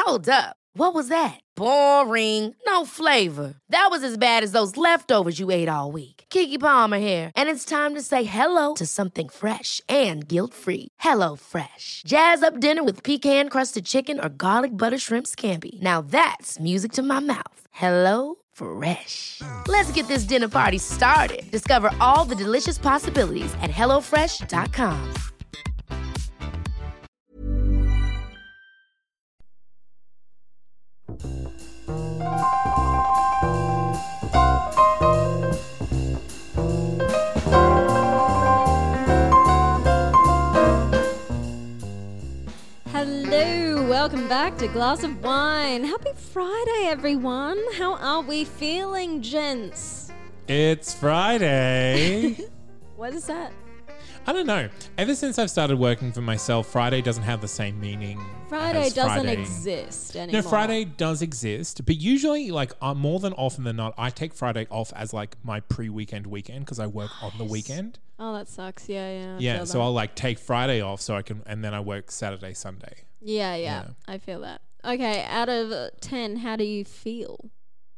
Hold up. What was that? Boring. No flavor. That was as bad as those leftovers you ate all week. Keke Palmer here, and it's time to say hello to something fresh and guilt-free. Hello Fresh. Jazz up dinner with pecan-crusted chicken or garlic butter shrimp scampi. Now that's music to my mouth. Hello Fresh. Let's get this dinner party started. Discover all the delicious possibilities at hellofresh.com. Hello, welcome back to Glass of Wine. Happy Friday, everyone. How are we feeling, gents? It's Friday. What is that? I don't know. Ever since I've started working for myself, Friday doesn't have the same meaning. Friday as doesn't Friday. exist anymore. No, Friday does exist, but usually, like, more than often than not, I take Friday off as like my pre-weekend because I work on the weekend. Oh, that sucks. Yeah. I Yeah, feel so that. I'll like take Friday off so I can, and then I work Saturday, Sunday. Yeah. I feel that. Okay, out of 10, how do you feel?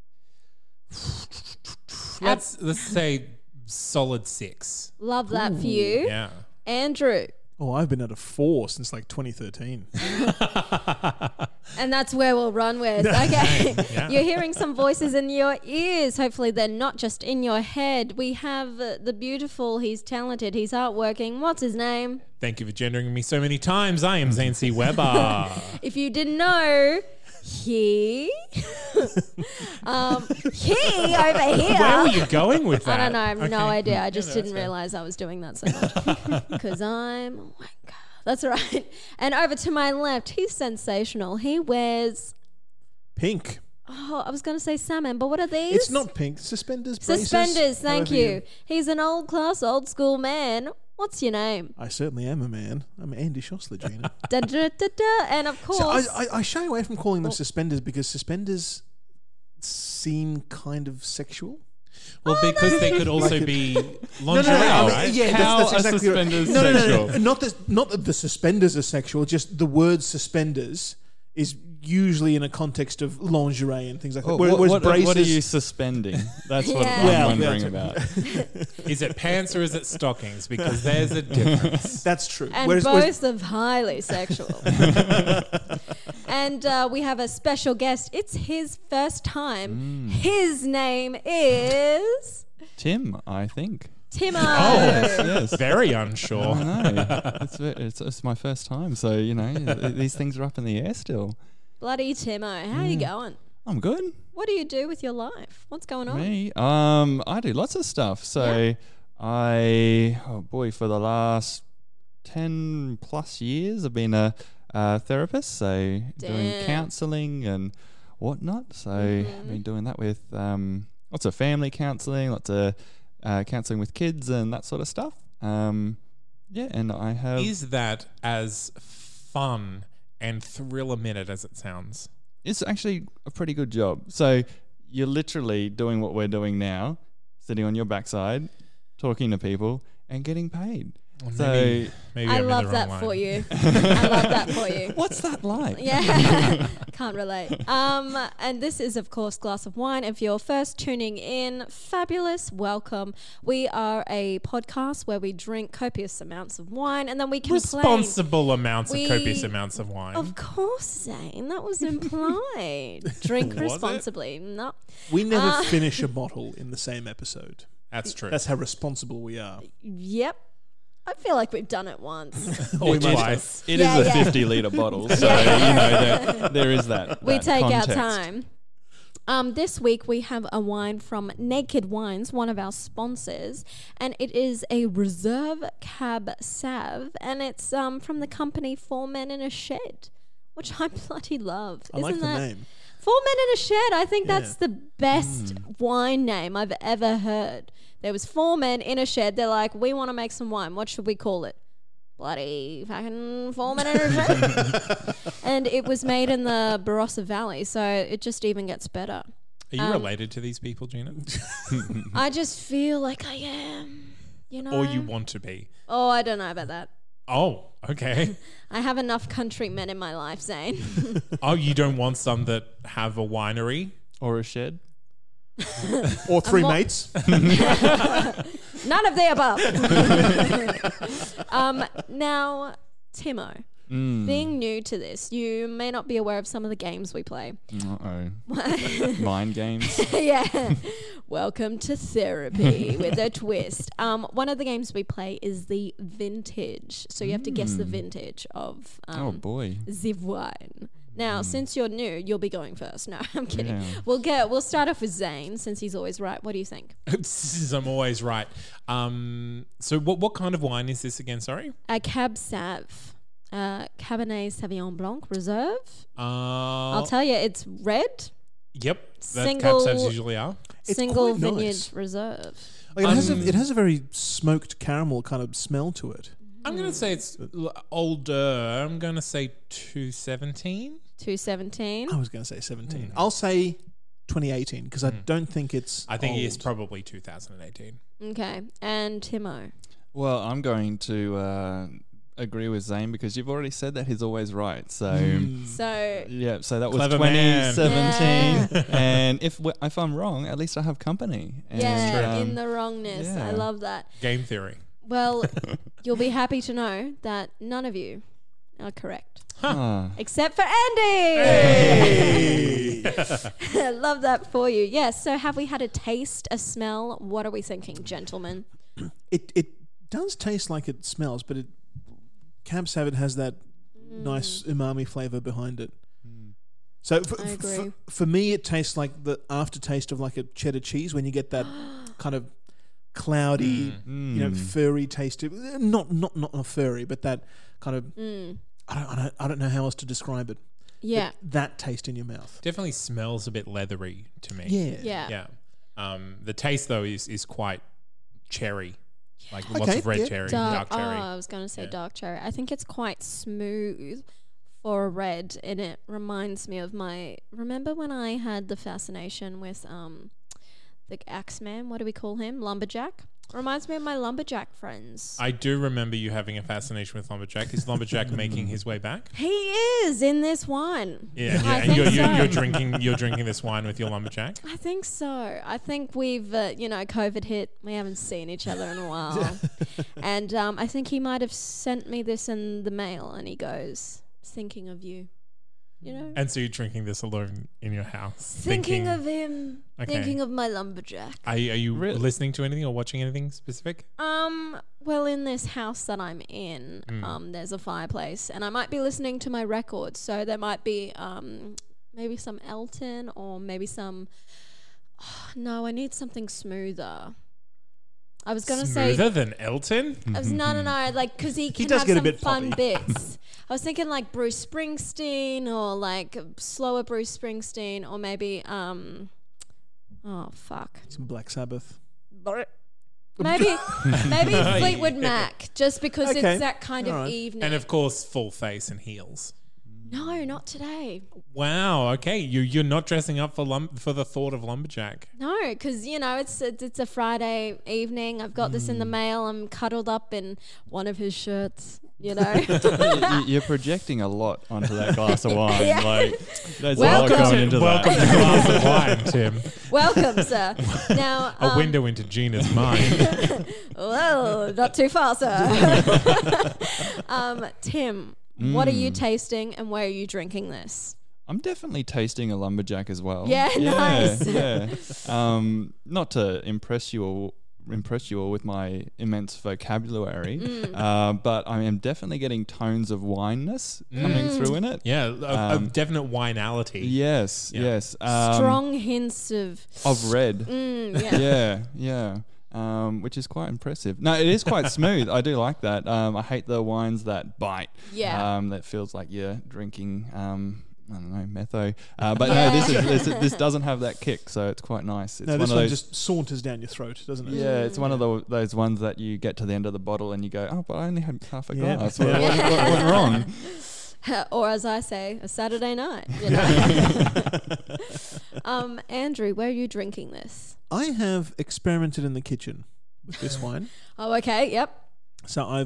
Let's say solid 6. Love that for you. Yeah. Andrew. Oh, I've been at a 4 since like 2013. And that's where we'll run with. Okay. Yeah. You're hearing some voices in your ears. Hopefully they're not just in your head. We have the beautiful, he's talented, he's hardworking. What's his name? Thank you for gendering me so many times. I am Zane C. Weber. If you didn't know, he over here. Where were you going with that? I don't know. I have no Okay. idea. I just Yeah, didn't that's realize I was doing that so much. Because I'm a wanker. That's right. And over to my left, he's sensational. He wears, Pink. I was going to say salmon, but what are these? It's not pink. Suspenders, braces. Suspenders, thank however you. He's an old class, old school man. What's your name? I certainly am a man. I'm Andy Schossler, Gina. Da, da, da, da. And of course... So I shy away from calling them suspenders because suspenders seem kind of sexual. Well, because they could also be lingerie, I mean, right? yeah, How that's are exactly right. suspenders No, sexual? not that the suspenders are sexual. Just the word suspenders is usually in a context of lingerie and things like that. Whereas braces, what are you suspending? That's what Yeah. I'm Yeah, wondering yeah. about. Is it pants or is it stockings? Because there's a difference. that's true. And whereas both are highly sexual. And we have a special guest. It's his first time. His name is Tim, I think. Timo. Yes. Very I unsure. don't know. It's my first time, so you know these things are up in the air still. Bloody Timo. How are you going? I'm good. What do you do with your life? What's going on? Me, I do lots of stuff. So for the last 10 plus years, I've been a therapist. So doing Damn. counselling and whatnot. So I've been doing that with lots of family counselling, lots of counselling with kids and that sort of stuff. And I have. Is that as fun and thrill a minute as it sounds? It's actually a pretty good job. So you're literally doing what we're doing now, sitting on your backside, talking to people, and getting paid. Well, So maybe I I'm in love the that wrong for line. you. I love that for you. what's that like? Yeah, can't relate. And this is, of course, Glass of Wine. If you're first tuning in, fabulous, welcome. We are a podcast where we drink copious amounts of wine and then we complain. Responsible amounts We- of copious amounts of wine. Of course, Zane, that was implied. Drink Was it? responsibly. No. we never finish a bottle in the same episode. That's true. That's how responsible we are. Yep. I feel like we've done it once. Or twice. It Yeah, is a yeah. 50-litre bottle, so you know that there is that. We that take context. our time. This week we have a wine from Naked Wines, one of our sponsors, and it is a Reserve Cab Sav, and it's from the company 4 Men in a Shed, which I bloody love. I like the name. 4 Men in a Shed. I think that's the best wine name I've ever heard. There was 4 men in a shed. They're like, we want to make some wine. What should we call it? Bloody fucking 4 Men in a Shed. And it was made in the Barossa Valley, so it just even gets better. Are you related to these people, Gina? I just feel like I am, you know. Or you want to be? Oh, I don't know about that. Oh, Okay. I have enough countrymen in my life, Zane. Oh, you don't want some that have a winery? Or a shed. Or three more- mates. None of the above. Now, Timo, being new to this, you may not be aware of some of the games we play. Uh-oh. Mind games. Yeah. Welcome to therapy with a twist. One of the games we play is the vintage. So you have to guess the vintage of Oh boy. the wine. Now, since you're new, you'll be going first. No, I'm kidding. Yeah. We'll start off with Zane since he's always right. What do you think? I'm always right. So what kind of wine is this again? Sorry. A Cab Sav, Cabernet Sauvignon Blanc Reserve. I'll tell you, it's red. Yep. That Single- Cab Savs usually are. It's Single quite Vineyard nice. Reserve. Like it has a very smoked caramel kind of smell to it. I'm going to say it's older. I'm going to say 217. 217. I was going to say 17. I'll say 2018 because I don't think it's. I think old. it's probably 2018. Okay. And Timo. Well, I'm going to agree with Zane because you've already said that he's always right. So So yeah, so that was Clever man. 2017. And if I'm wrong, at least I have company. And, yeah, in the wrongness. I yeah. love that. Game theory. Well, you'll be happy to know that none of you are correct. Ah. Except for Andy. I love that for you. Yes. So have we had a taste, a smell? What are we thinking, gentlemen? It does taste like it smells, but Cab Sav has that nice umami flavor behind it. So I agree. for me, it tastes like the aftertaste of like a cheddar cheese when you get that kind of cloudy, furry taste. Not furry, but that kind of. I don't know how else to describe it. Yeah. That taste in your mouth. Definitely smells a bit leathery to me. Yeah. Yeah. Yeah. The taste though is quite cherry, like lots Okay, of red yeah. cherry, Dark. dark Oh, cherry. I was going to say Yeah. dark cherry. I think it's quite smooth for a red, and it reminds me of remember when I had the fascination with the Axeman? What do we call him? Lumberjack. Reminds me of my lumberjack friends. I do remember you having a fascination with Lumberjack. Is Lumberjack making his way back? He is in this wine. Yeah, I and think you're drinking this wine with your Lumberjack. I think so. I think we've, COVID hit. We haven't seen each other in a while. And I think he might have sent me this in the mail, and he goes, thinking of you. You know? And so you're drinking this alone in your house, Thinking of him. Okay. Thinking of my lumberjack. Are you Really? listening to anything or watching anything specific? Well, in this house that I'm in, there's a fireplace, and I might be listening to my records. So there might be maybe some Elton or maybe some. Oh, no, I need something smoother. I was gonna say Smoother than Elton? no, like because he can does have get a some bit fun poppy. bits. I was thinking like Bruce Springsteen or like slower Bruce Springsteen or maybe oh fuck. Some Black Sabbath. Maybe Fleetwood Mac, just because Okay. it's that kind of Alright. evening. And of course, full face and heels. No, not today. Wow. Okay, you're not dressing up for the thought of Lumberjack. No, because it's a Friday evening. I've got this in the mail. I'm cuddled up in one of his shirts. You know. You're projecting a lot onto that glass of wine. Yeah. Like, there's Welcome a lot going into welcome that. to Glass of Wine, Tim. Welcome, sir. Now, A window into Gina's mind. Whoa, not too far, sir. Tim, what are you tasting and where are you drinking this? I'm definitely tasting a lumberjack as well. Yeah, nice. Yeah. Not to impress you all with my immense vocabulary, but I am definitely getting tones of wineness coming through in it. Yeah, a definite wineality. Yes, Yeah. yes. Strong hints of red. yeah. Which is quite impressive. No, it is quite smooth. I do like that. I hate the wines that bite. Yeah. That feels like you're drinking. I don't know, metho. But no, this doesn't have that kick, so it's quite nice. It's No, one this of one those, just saunters down your throat, doesn't it? yeah, it's one of those ones that you get to the end of the bottle and you go, oh, but I only had half a Yeah. glass. What went wrong? Or as I say, a Saturday night. You know. Andrew, where are you drinking this? I have experimented in the kitchen with this wine. Oh, okay. Yep. So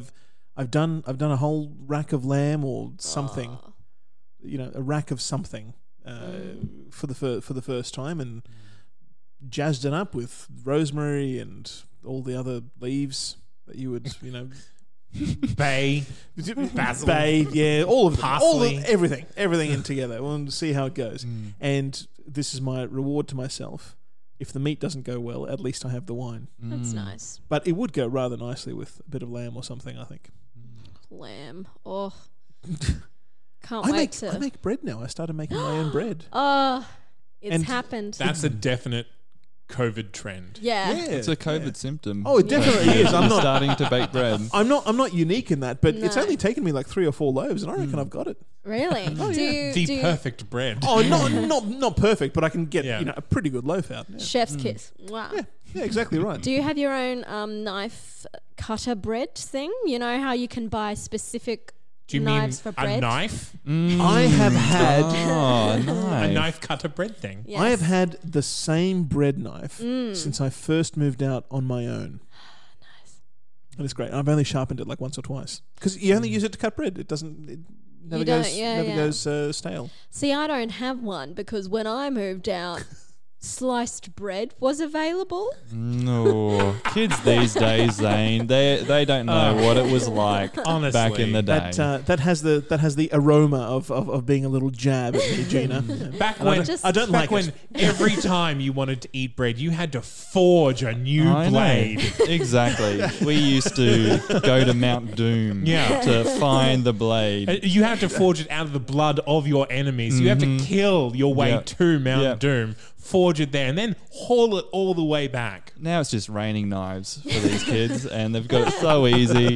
I've done a whole rack of lamb or something, Oh. a rack of something for the first time, and jazzed it up with rosemary and all the other leaves that you would, Bay. Basil. bay, yeah, all of them, Parsley. everything in together. We'll see how it goes. And this is my reward to myself. If the meat doesn't go well, at least I have the wine. That's nice. But it would go rather nicely with a bit of lamb or something, I think. Lamb. Oh. Can't I wait to. make bread now. I started making my own bread. Oh, it's And happened. That's a definite COVID trend. yeah. It's a COVID symptom. Oh, it definitely is. I'm not starting to bake bread. I'm not unique in that, but it's No. only taken me like 3 or 4 loaves, and I reckon I've got it. Really? The perfect bread. Oh, not perfect, but I can get Yeah. a pretty good loaf out. Yeah, Chef's kiss. Wow. yeah, exactly right. Do you have your own knife cutter bread thing? You know how you can buy specific Do you mean knives for bread? a knife? I have had Oh, A nice. knife cutter bread thing? Yes. I have had the same bread knife since I first moved out on my own. Nice. And it's great. I've only sharpened it like once or twice because you only use it to cut bread. It doesn't. It never You don't- goes. yeah, never yeah. goes stale. See, I don't have one because when I moved out, sliced bread was available. No, kids these days, Zane, they don't know what it was like Honestly. back in the day. That has the aroma of being a little jab at me, Gina. Back And when I don't back like when it. every time you wanted to eat bread, you had to forge a new I know. blade. Exactly. We used to go to Mount Doom Yeah. to find the blade. You have to forge it out of the blood of your enemies. You have to kill your way Yep. to Mount Yep. Doom, forge it there, and then haul it all the way back. Now it's just raining knives for these kids, and they've got it so easy.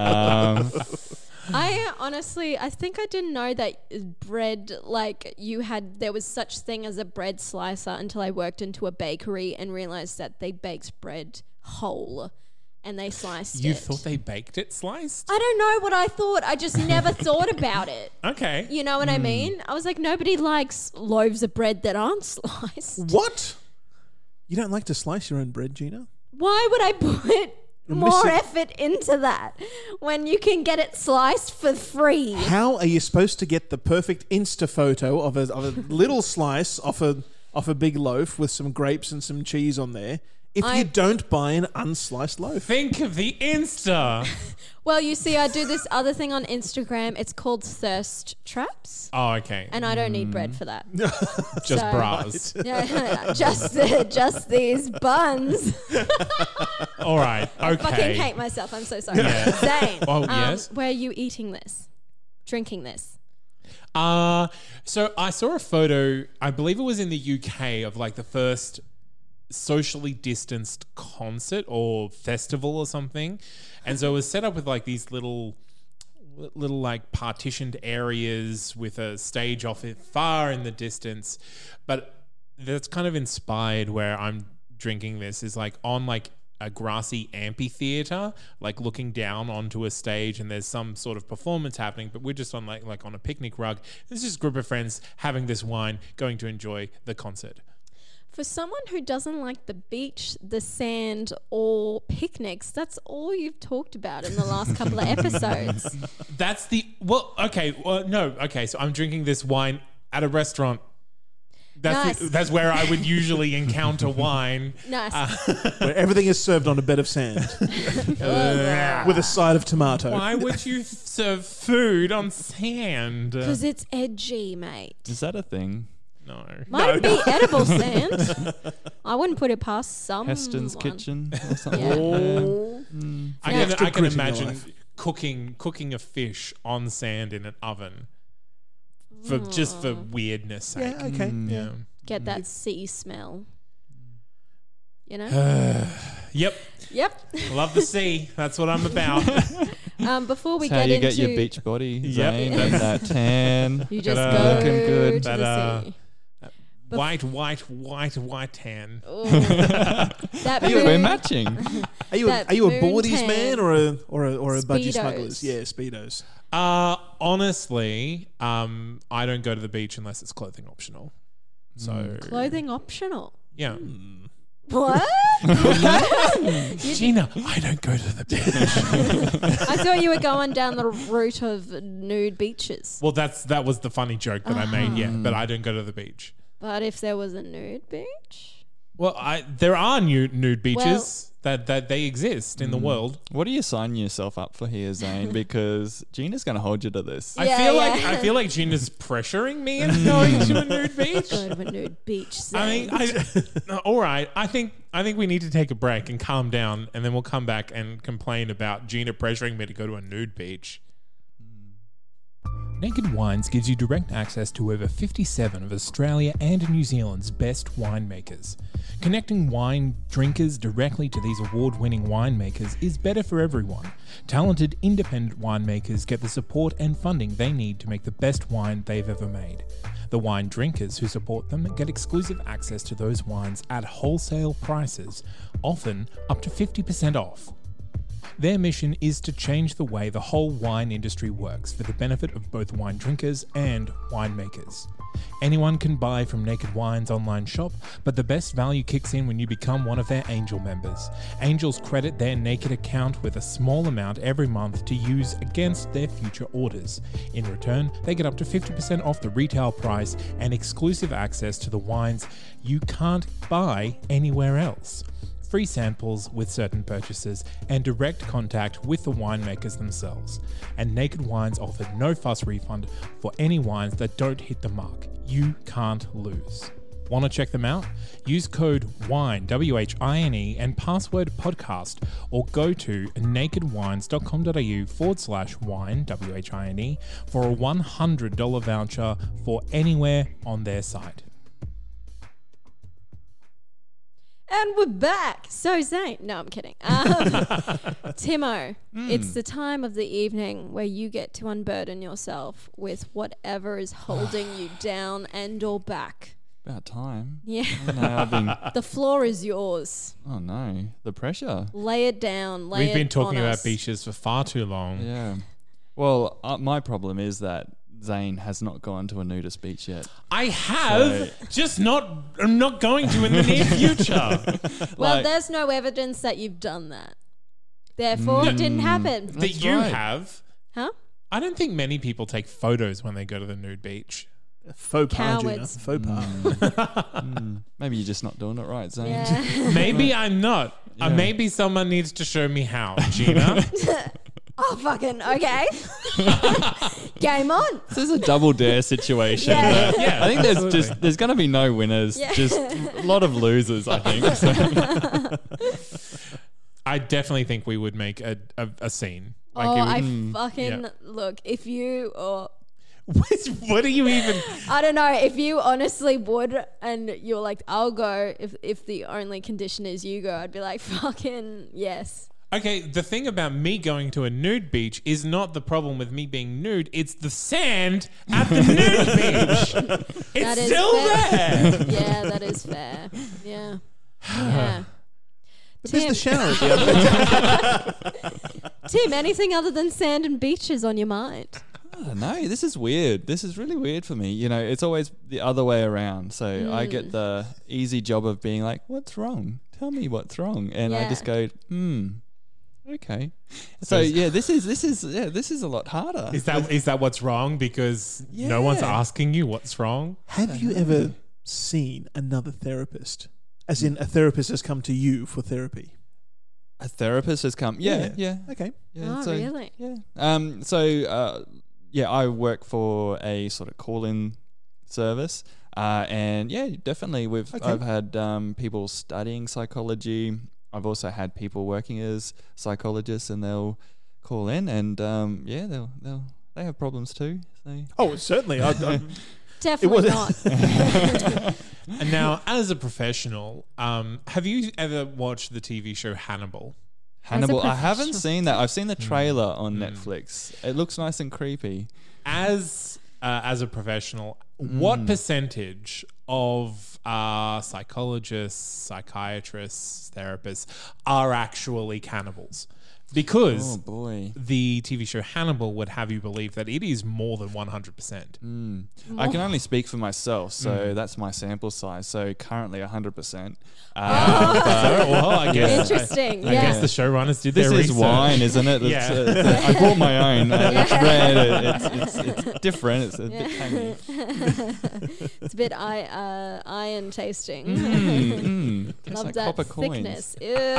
I think I didn't know that bread, like there was such thing as a bread slicer until I worked into a bakery and realized that they baked bread whole and they sliced You it. thought they baked it sliced? I don't know what I thought. I just never thought about it. Okay. You know what I mean? I was like, nobody likes loaves of bread that aren't sliced. What? You don't like to slice your own bread, Gina? Why would I put more missing- effort into that when you can get it sliced for free? How are you supposed to get the perfect Insta photo of a little slice off a big loaf with some grapes and some cheese on there if you don't buy an unsliced loaf? Think of the Insta. Well, you see, I do this other thing on Instagram. It's called thirst traps, Oh, okay. and I don't need bread for that. Just so- bras. Yeah, just these buns. All right. I fucking Okay. hate myself. I'm so sorry. Yeah. Zane, Oh, yes? where are you eating this? Drinking this? So I saw a photo, I believe it was in the UK, of like the first socially distanced concert or festival or something. And so it was set up with like these little like partitioned areas with a stage off it far in the distance. But that's kind of inspired where I'm drinking this is like on like a grassy amphitheater, like looking down onto a stage, and there's some sort of performance happening, but we're just on like on a picnic rug. There's just a group of friends having this wine, going to enjoy the concert. For someone who doesn't like the beach, the sand, or picnics, that's all you've talked about in the last couple of episodes. That's okay. So I'm drinking this wine at a restaurant. Nice. That's where I would usually encounter wine. Nice. Where everything is served on a bed of sand with a side of tomato. Why would you serve food on sand? Because it's edgy, mate. Is that a thing? No. Might be edible sand. I wouldn't put it past some. Heston's Kitchen or something? Yeah. Oh. I Extra can grit in your imagine life. cooking a fish on sand in an oven for just for weirdness sake. Yeah, okay. Yeah. Get that sea smell. You know? Yep. Yep. Love the sea. That's what I'm about. Before we That's how get you into get your beach body, Yep. Zane, and that tan. you just Ta-da. go Looking good. to Ta-da. the sea. white tan. Ooh. That We're moon- matching. Are you That a moon boardies tan. man or a budgie Speedos. smugglers? Yeah, speedos. Honestly, I don't go to the beach unless it's clothing optional. So Clothing optional. yeah. What? Gina, I don't go to the beach. I thought you were going down the route of nude beaches. Well, that was the funny joke that I made, yeah, but I don't go to the beach. But if there was a nude beach? Well, there are nude beaches that they exist in the world. What are you signing yourself up for here, Zane? Because Gina's going to hold you to this. Yeah. I feel like Gina's pressuring me into going to a nude beach. Go to a nude beach. I mean, all right. I think we need to take a break and calm down, and then we'll come back and complain about Gina pressuring me to go to a nude beach. Naked Wines gives you direct access to over 57 of Australia and New Zealand's best winemakers. Connecting wine drinkers directly to these award-winning winemakers is better for everyone. Talented independent winemakers get the support and funding they need to make the best wine they've ever made. The wine drinkers who support them get exclusive access to those wines at wholesale prices, often up to 50% off. Their mission is to change the way the whole wine industry works for the benefit of both wine drinkers and winemakers. Anyone can buy from Naked Wines' online shop, but the best value kicks in when you become one of their Angel members. Angels credit their Naked account with a small amount every month to use against their future orders. In return, they get up to 50% off the retail price and exclusive access to the wines you can't buy anywhere else. Free samples with certain purchases, and direct contact with the winemakers themselves. And Naked Wines offer no fuss refund for any wines that don't hit the mark. You can't lose. Want to check them out? Use code WINE, WHINE, and password podcast, or go to nakedwines.com.au/wine, WHINE, for a $100 voucher for anywhere on their site. And we're back. So Zane. No, I'm kidding. Timo, it's the time of the evening where you get to unburden yourself with whatever is holding you down and or back. About time. Yeah. No, The floor is yours. oh no, the pressure. Lay it down. Lay We've been it talking on about us. beaches for far too long. Yeah. Well, my problem is that Zane has not gone to a nudist beach yet. I have, I'm not going to in the near future. Well, Like- there's no evidence that you've done that. Therefore, it didn't happen. That That's you right. have. Huh? I don't think many people take photos when they go to the nude beach. Faux pas, Gina. Cowards. Faux pas. Maybe you're just not doing it right, Zane. Yeah. Maybe I'm not. Yeah. Maybe someone needs to show me how, Gina. Oh, fucking okay. Game on. This is a double dare situation. Yeah. Yeah, I think absolutely. there's going to be no winners, Yeah. just a lot of losers, I think. So. I definitely think we would make a scene. Like Oh, it I would- fucking yeah. look. If you What are you even? I don't know if you honestly would, and you're like, I'll go. If the only condition is you go, I'd be like, fucking yes. Okay, the thing about me going to a nude beach is not the problem with me being nude. It's the sand at the nude beach. It's That is still fair. there. Yeah, that is fair. Yeah. Yeah. But there's the shower. Tim, anything other than sand and beaches on your mind? No, this is weird. This is really weird for me. You know, it's always the other way around. So I get the easy job of being like, what's wrong? Tell me what's wrong. And I Yeah. just go, okay. So yeah, this is a lot harder. Is that what's wrong? Because no one's Yeah. asking you what's wrong. Have you ever seen another therapist? As in, a therapist has come to you for therapy. A therapist has come. Yeah. Okay. Yeah, Oh, really? Yeah. I work for a sort of call-in service, and yeah, definitely I've had people studying psychology. I've also had people working as psychologists, and they'll call in, and they have problems too. So. Oh, certainly. Definitely was- not. And now, as a professional, have you ever watched the TV show Hannibal? Hannibal, I haven't professional. seen that. I've seen the trailer on Netflix. It looks nice and creepy. As a professional, what percentage of psychologists, psychiatrists, therapists are actually cannibals? Because Oh boy. the TV show Hannibal would have you believe that it is more than 100%. I can only speak for myself, so that's my sample size. So currently 100%. Well, I guess Interesting. I yeah. guess the showrunners did This their is research. wine, isn't it? Yeah. I bought my own. It's red. It's different. It's a bit tangy. It's a bit iron tasting. Tastes Love like that copper coins. thickness.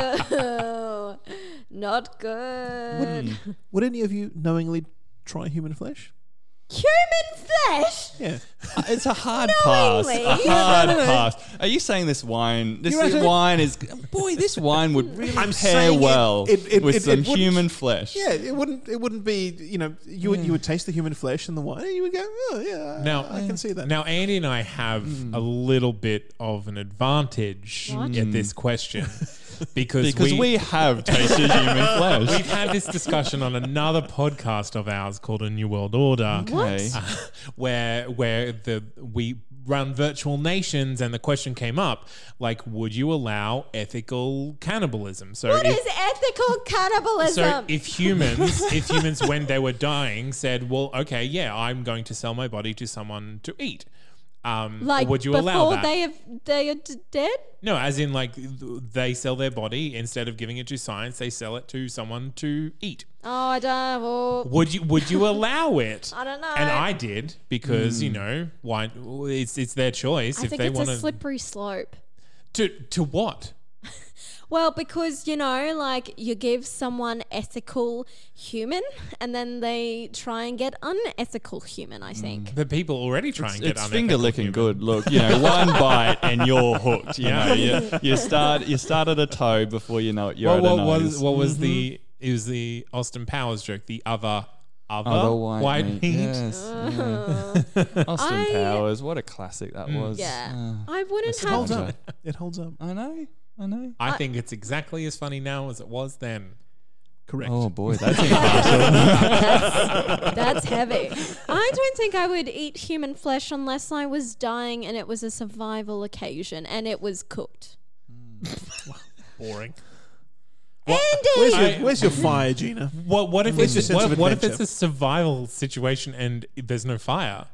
Ew. Not good. Would any of you knowingly try human flesh? Human flesh? Yeah. It's a hard pass. Knowingly? A hard pass. Are you saying this wine? This You're right. wine is. Boy, this wine would really I'm pair saying well with some wouldn't- human flesh. Yeah, it wouldn't be, you would taste the human flesh and the wine and you would go, oh yeah, Now, I can see that. Now, Andy and I have a little bit of an advantage at this question because we have tasted human flesh. we've had this discussion on another podcast of ours called A New World Order, Okay. where we run virtual nations, and the question came up like, would you allow ethical cannibalism? So What if, is ethical cannibalism? so if humans when they were dying said, well, okay, yeah, I'm going to sell my body to someone to eat. like would you before allow that? they are dead? No, as in like they sell their body instead of giving it to science, they sell it to someone to eat. Oh, I don't. Well, Would you allow it? I don't know. And I did because why? It's their choice I if think they it's want a slippery slope. to what? Well, because, like you give someone ethical human and then they try and get unethical human, I think. But people already try and get It's unethical finger licking human. good. Look, one bite and you're hooked. Yeah. You start at a toe before you know it. You're Well, at a nose. what was the? It was the Austin Powers joke. The other Other white meat. Yes. Yeah. Austin I- Powers. What a classic that was. Yeah. I wouldn't It holds have. up. It holds up. I know. I think it's exactly as funny now as it was then. Correct. Oh boy, that's impartial. That's heavy. I don't think I would eat human flesh unless I was dying and it was a survival occasion and it was cooked. Boring. Andy! Where's your fire, Gina? What if Where's your it's sense of what if it's adventure? a survival situation and there's no fire?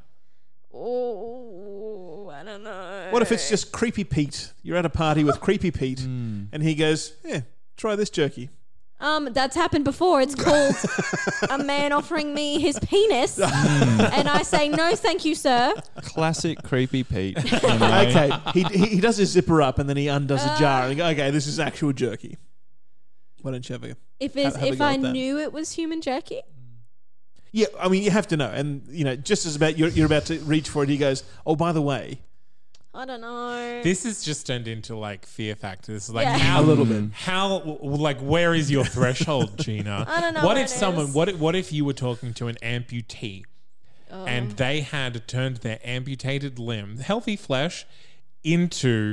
Oh, I don't know. What if it's just Creepy Pete? You're at a party with Creepy Pete, and he goes, "Yeah, try this jerky." That's happened before. It's called a man offering me his penis, and I say no, thank you, sir. Classic creepy Pete. Okay, he does his zipper up and then he undoes a jar and he goes, "Okay, this is actual jerky." Why don't you have a? If Have a if go I at that. knew it was human jerky, Yeah, I mean you have to know, and just as about you're about to reach for it, he goes, "Oh, by the way." I don't know. This has just turned into like fear factors. Like Yeah. how A little bit. How like where is your threshold, Gina? I don't know What where if it someone? is. What if you were talking to an amputee, Oh. and they had turned their amputated limb, healthy flesh, into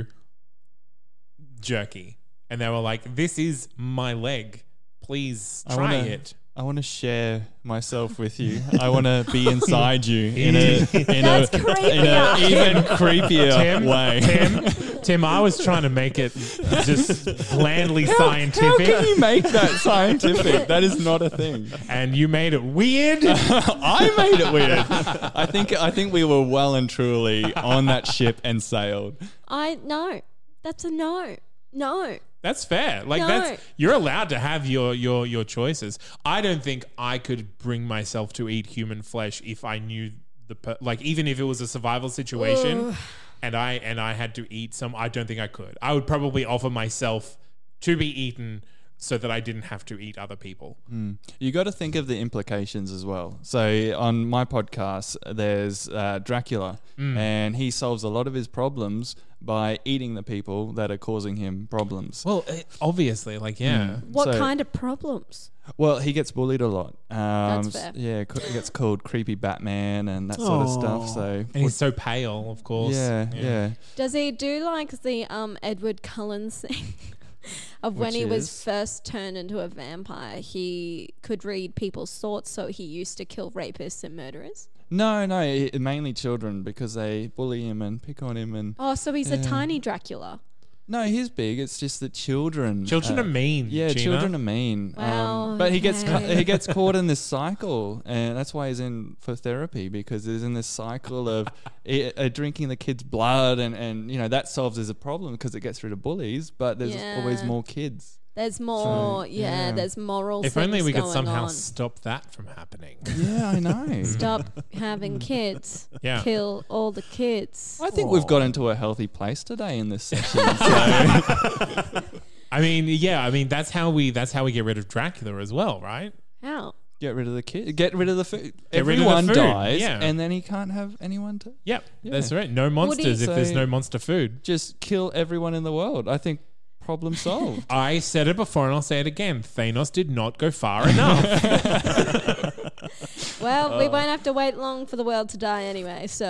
jerky, and they were like, "This is my leg. Please try it." I want to share myself with you. I want to be inside you in That's an creepier. even creepier way. Tim, I was trying to make it just blandly How scientific, can you make that scientific? That is not a thing. and you made it weird. I made it weird. I think we were well and truly on that ship and sailed. No. That's a no. No. That's fair. Like No. you're allowed to have your choices. I don't think I could bring myself to eat human flesh if I knew even if it was a survival situation and I had to eat some. I don't think I could. I would probably offer myself to be eaten so that I didn't have to eat other people. You got to think of the implications as well. So on my podcast, there's Dracula, and he solves a lot of his problems by eating the people that are causing him problems. Well, obviously, like What So- kind of problems? Well, he gets bullied a lot. That's fair. Yeah, he gets called creepy Batman and that sort of stuff. Aw. So and he's so pale, of course. yeah. Does he do like the Edward Cullen thing of when Which he was is? first turned into a vampire? He could read people's thoughts, so he used to kill rapists and murderers. No, mainly children because they bully him and pick on him and Oh, so he's a Yeah. tiny Dracula. No, he's big. It's just that children Children are mean. Yeah, Gina. children are mean. Wow, But he gets okay. he gets caught in this cycle, and that's why he's in for therapy, because he's in this cycle of drinking the kid's blood, and that solves as a problem because it gets rid of bullies. But there's always more kids. There's more, yeah. there's moral If things only we could going somehow on. stop that from happening. Yeah, I know. Stop having kids. Yeah. Kill all the kids. I think we've got into a healthy place today in this session. I mean, that's how we get rid of Dracula as well, right? How? Get rid of the kid. Get rid of the food. Get rid of the Everyone food, dies, yeah. and then he can't have anyone to Yep, Yeah. that's right. No monsters if there's say- no monster food. just kill everyone in the world. I think problem solved. I said it before and I'll say it again. Thanos did not go far enough. Well, we won't have to wait long for the world to die anyway, so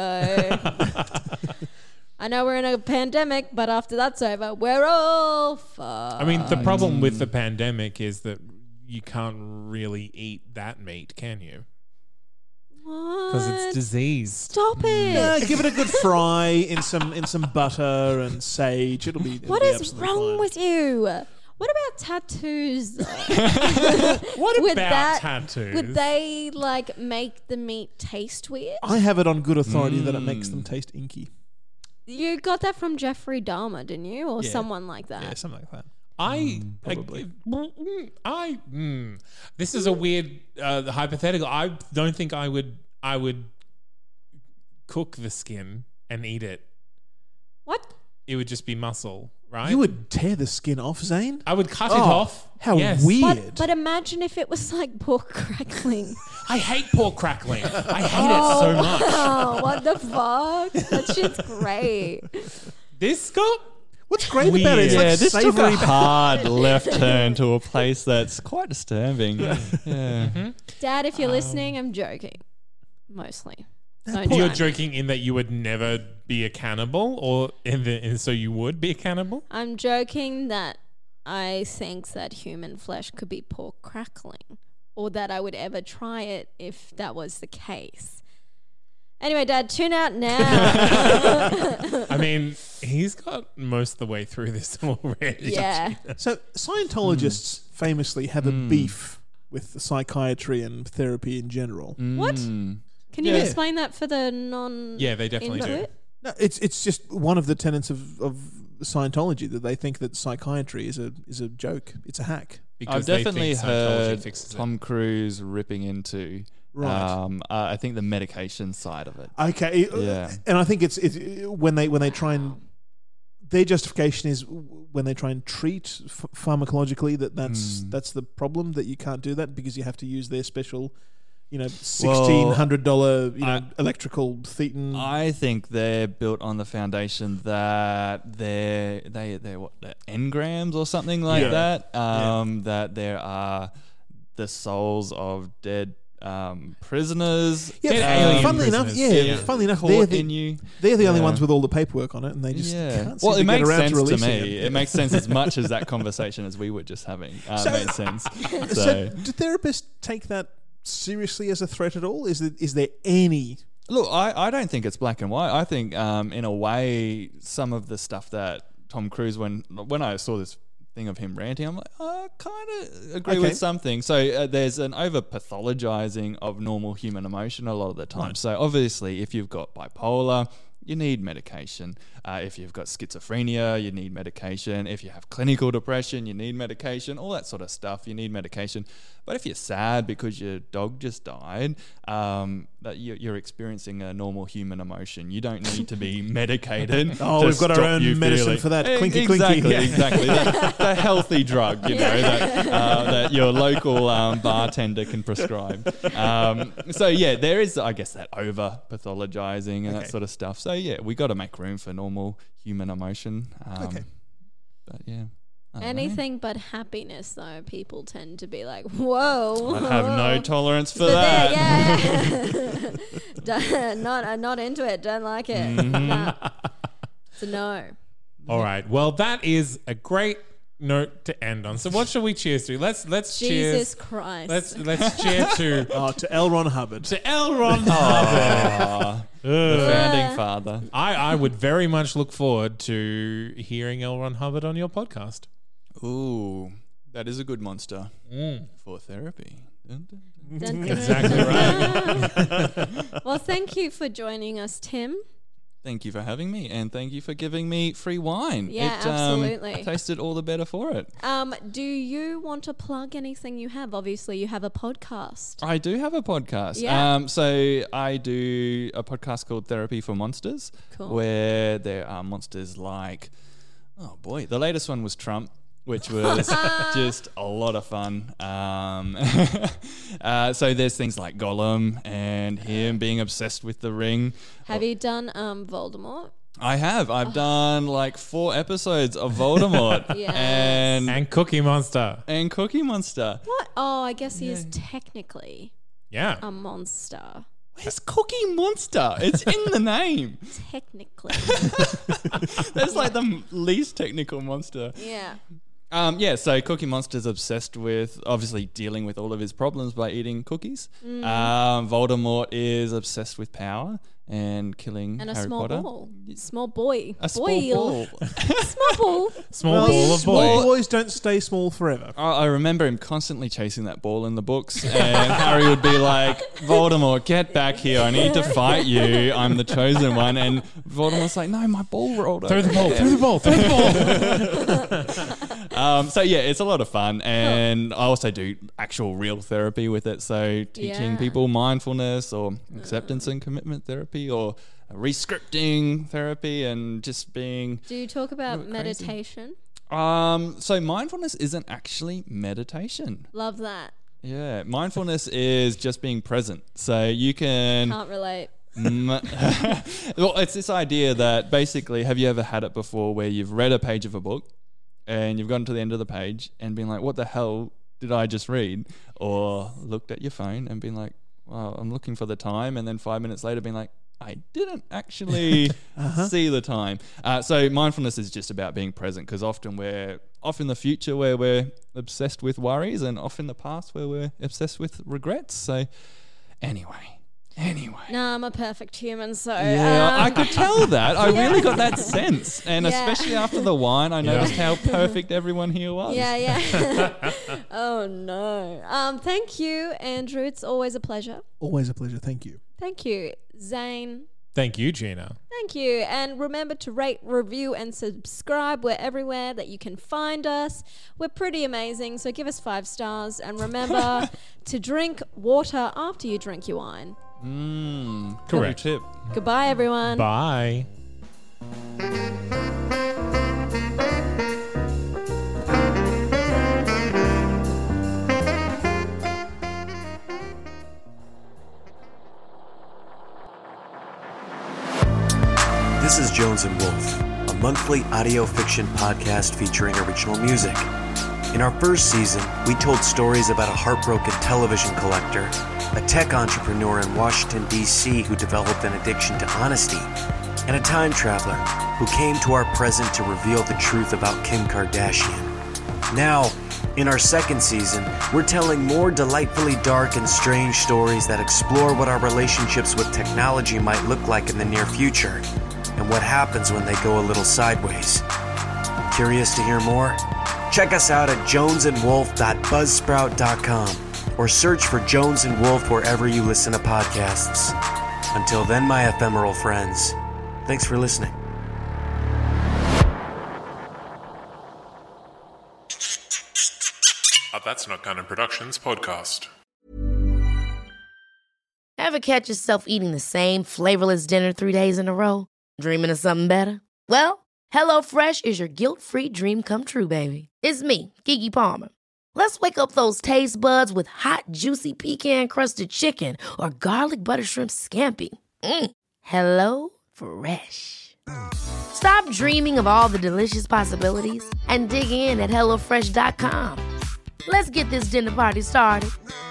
I know we're in a pandemic, but after that's over, we're all fucked. I mean, the problem with the pandemic is that you can't really eat that meat, can you? Because it's What? disease. Stop it. Give it a good fry in some butter and sage. It'll be. What it'll be is absolutely wrong fine. with you? What about tattoos? though? What Would about that- tattoos? Would they like make the meat taste weird? I have it on good authority that it makes them taste inky. You got that from Jeffrey Dahmer, didn't you, or Yeah. someone like that? Yeah, something like that. Probably. probably. This is a weird hypothetical. I don't think I would cook the skin and eat it. What? It would just be muscle, right? You would tear the skin off, Zane? I would cut it Oh, off. how Yes. weird. But imagine if it was like pork crackling. I hate pork crackling. I hate it so much. Oh, what the fuck? That shit's great. This got What's great about it is Weird. Yeah, like this took savory. a hard left turn to a place that's quite disturbing. Yeah. Dad, if you're listening, I'm joking. Mostly. Don't You're try me. joking in that you would never be a cannibal, or so you would be a cannibal? I'm joking that I think that human flesh could be pork crackling, or that I would ever try it if that was the case. Anyway, Dad, tune out now. I mean, he's got most of the way through this already. Yeah. So Scientologists famously have a beef with the psychiatry and therapy in general. What? Mm. Can you Yeah. explain that for the non? Yeah, they definitely do. Intuit? No, it's just one of the tenets of Scientology that they think that psychiatry is a joke. It's a hack. Because I've they definitely think Scientology heard fixes Tom Cruise ripping into Right. I think the medication side of it. Okay. Yeah. And I think it's when they try and their justification is when they try and treat pharmacologically that's the problem, that you can't do that because you have to use their special, $1,600 electrical thetan. I think they're built on the foundation that they're what, they're engrams or something like Yeah. that. That there are the souls of dead prisoners. Yeah, Dead alien funnily enough, prisoners. funnily enough, Caught in you. they're the only Yeah. ones with all the paperwork on it, and they just can't seem Well, to it get makes around sense to to releasing me. it. It makes sense as much as that conversation as we were just having. Made sense. So, So, do therapists take that seriously as a threat at all? Is there any? look, I don't think it's black and white. I think, in a way, some of the stuff that Tom Cruise, when I saw this thing of him ranting, I'm like, I kind of agree Okay. with something. So there's an over pathologizing of normal human emotion a lot of the time. Right. So obviously, if you've got bipolar, you need medication. If you've got schizophrenia, you need medication. If you have clinical depression, you need medication. All that sort of stuff, you need medication. But if you're sad because your dog just died, that you're experiencing a normal human emotion, you don't need to be medicated. Oh, to we've got our stop own you medicine feeling- for that. Clinky, exactly, clinky. Yeah. exactly. The healthy drug, that your local bartender can prescribe. So yeah, there is, I guess, that over pathologizing and that sort of stuff. So yeah, we got to make room for normal human emotion. Okay. But yeah. I don't know. Anything but happiness, though, people tend to be like, whoa. I have no tolerance for So that. there, yeah. not into it. Don't like it. Mm-hmm. Nah. It's a no. All right. Well, that is a great note to end on. So what shall we cheers to? Let's Jesus cheers. Christ. Let's cheer To L. Ron Hubbard. to L. Ron Hubbard. The founding father. I would very much look forward to hearing L. Ron Hubbard on your podcast. Ooh, that is a good monster for therapy. Dun, dun, dun. Dun, dun, Exactly dun. right. Well, thank you for joining us, Tim. Thank you for having me, and thank you for giving me free wine. Yeah, it, absolutely. Tasted all the better for it. Do you want to plug anything you have? Obviously, you have a podcast. I do have a podcast. Yeah. So I do a podcast called Therapy for Monsters, Cool. where there are monsters like, oh boy, the latest one was Trump, which was just a lot of fun. So there's things like Gollum and him being obsessed with the ring. Have you done Voldemort? I have. I've done like 4 episodes of Voldemort Yes. And Cookie Monster. and Cookie Monster. What? Oh, I guess he is technically Yeah. a monster. Where's Cookie Monster? It's in the name. Technically. That's like the least technical monster. Yeah. So Cookie Monster's obsessed with obviously dealing with all of his problems by eating cookies. Voldemort is obsessed with power and killing And a Harry small Potter. ball. Small boy. A small ball. Small ball. Small ball of Small boy. boys don't stay small forever. I remember him constantly chasing that ball in the books, and Harry would be like, "Voldemort, get back here! I need to fight you. I'm the chosen one." And Voldemort's like, "No, my ball rolled over." Throw the ball, throw the ball, throw the ball. So yeah, it's a lot of fun, and I also do actual real therapy with it. So teaching Yeah. people mindfulness or acceptance and commitment therapy, or rescripting therapy, and just being. Do you talk about Crazy. meditation? So mindfulness isn't actually meditation. Love that. Yeah, mindfulness is just being present. So you can. Can't relate. Well, it's this idea that basically, have you ever had it before where you've read a page of a book and you've gotten to the end of the page and been like, what the hell did I just read? Or looked at your phone and been like, well, I'm looking for the time. And then 5 minutes later being like, I didn't actually see the time. So mindfulness is just about being present, because often we're off in the future where we're obsessed with worries, and off in the past where we're obsessed with regrets. So anyway. No, I'm a perfect human, so Yeah, I could tell that. I really got that sense. And Yeah. especially after the wine, I noticed how perfect everyone here was. yeah. Oh no. Thank you, Andrew. It's always a pleasure. Always a pleasure. Thank you. Thank you, Zane. Thank you, Gina. Thank you. And remember to rate, review, and subscribe. We're everywhere that you can find us. We're pretty amazing, so give us 5 stars. And remember to drink water after you drink your wine. Correct. Good tip. Goodbye, everyone. Bye. This is Jones and Wolf, a monthly audio fiction podcast featuring original music. In our first season, we told stories about a heartbroken television collector, a tech entrepreneur in Washington, D.C. who developed an addiction to honesty, and a time traveler who came to our present to reveal the truth about Kim Kardashian. Now, in our second season, we're telling more delightfully dark and strange stories that explore what our relationships with technology might look like in the near future, and what happens when they go a little sideways. Curious to hear more? Check us out at jonesandwolf.buzzsprout.com or search for Jones and Wolf wherever you listen to podcasts. Until then, my ephemeral friends, thanks for listening. That's Not Canon Productions podcast. Ever catch yourself eating the same flavorless dinner 3 days in a row? Dreaming of something better? Well, HelloFresh is your guilt-free dream come true, baby. It's me, Keke Palmer. Let's wake up those taste buds with hot, juicy pecan-crusted chicken or garlic butter shrimp scampi. Hello Fresh. Stop dreaming of all the delicious possibilities and dig in at HelloFresh.com. Let's get this dinner party started.